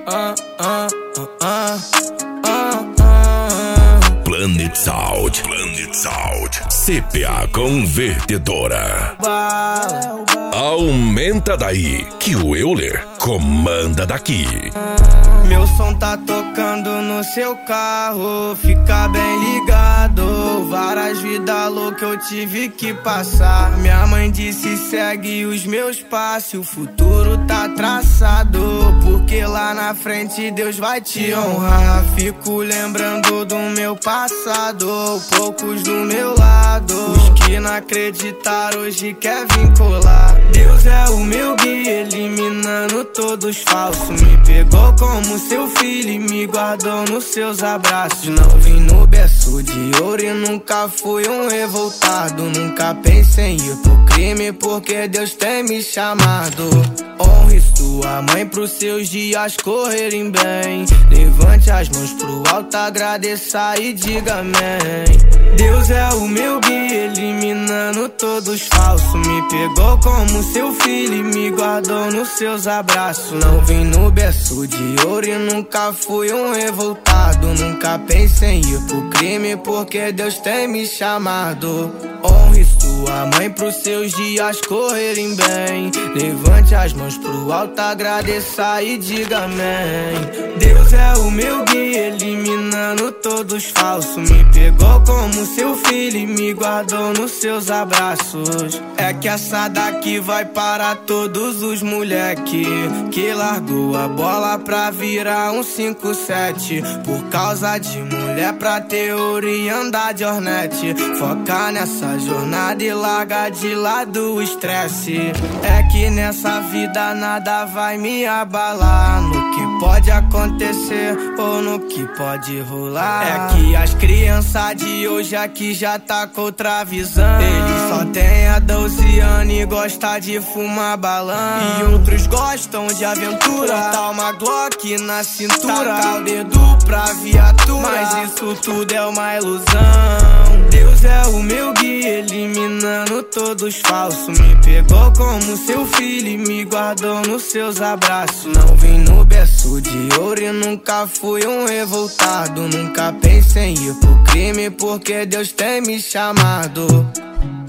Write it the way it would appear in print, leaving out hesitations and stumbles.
Planet Sound, CPA Convertedora. Aumenta daí, que o Euler comanda daqui. Meu som tá tocando no seu carro, fica bem ligado. Várias vidas loucas eu tive que passar. Minha mãe disse segue os meus passos, o futuro tá traçado, porque lá na frente Deus vai te honrar. Fico lembrando do meu passado, poucos do meu lado. Os que não acreditaram hoje quer vir colar. Deus é o meu guia, eliminando todos falsos. Me pegou como seu filho e me guardou nos seus abraços. Não vim no berço de ouro e nunca fui um revoltado. Nunca pensei em ir pro crime porque Deus tem me chamado. Honre sua mãe pros seus dias correrem bem. Levante as mãos pro alto, agradeça e diga amém. Deus é o meu guia, eliminando todos falsos. Me pegou como seu filho e me guardou nos seus abraços. Não vim no berço de ouro e nunca fui um revoltado. Nunca pensei em ir pro crime porque Deus tem me chamado. Honre sua mãe pros seus dias correrem bem. Levante as mãos pro alto, agradeça e diga amém. Deus é o meu guia, eliminando todos falsos. Me pegou como seu filho e me guardou nos seus abraços. É que essa daqui vai para todos os moleque que largou a bola pra virar um 5-7. Por causa de mulher pra ter ouro e andar de Hornet. Focar nessa jornada e larga de lado o estresse. É que nessa vida nada vai me abalar. No que pode acontecer ou no que pode rolar. É que as crianças de hoje aqui já tá com outra visão. Eles só tem a 12 anos e gosta de fumar balão. E outros gostam de aventura, tá uma Glock na cintura, tacar o dedo pra viatura. Mas isso tudo é uma ilusão. Deus é o meu guia, eliminando todos falsos. Me pegou como seu filho e me guardou nos seus abraços. Não vim no berço de ouro e nunca fui um revoltado. Nunca pensei em ir pro crime porque Deus tem me chamado.